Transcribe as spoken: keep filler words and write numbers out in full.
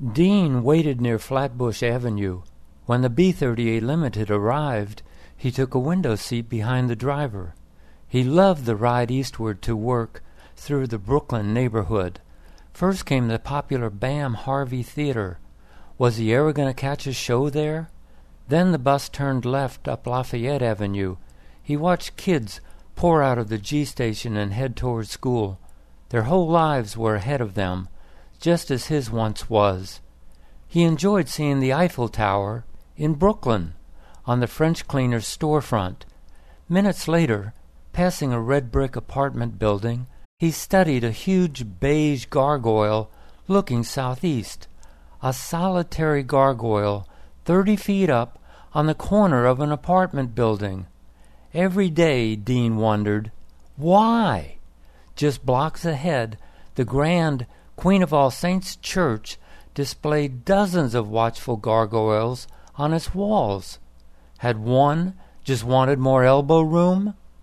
Dean waited near Flatbush Avenue. When the B thirty-eight Limited arrived, he took a window seat behind the driver. He loved the ride eastward to work through the Brooklyn neighborhood. First came the popular Bam Harvey Theater. Was he ever going to catch a show there? Then the bus turned left up Lafayette Avenue. He watched kids pour out of the G station and head toward school. Their whole lives were ahead of them, just as his once was. He enjoyed seeing the Eiffel Tower in Brooklyn on the French cleaner's storefront. Minutes later, passing a red brick apartment building, he studied a huge beige gargoyle looking southeast. A solitary gargoyle, thirty feet up, on the corner of an apartment building. Every day, Dean wondered, why? Just blocks ahead, the grand Queen of All Saints Church displayed dozens of watchful gargoyles on its walls. Had one just wanted more elbow room?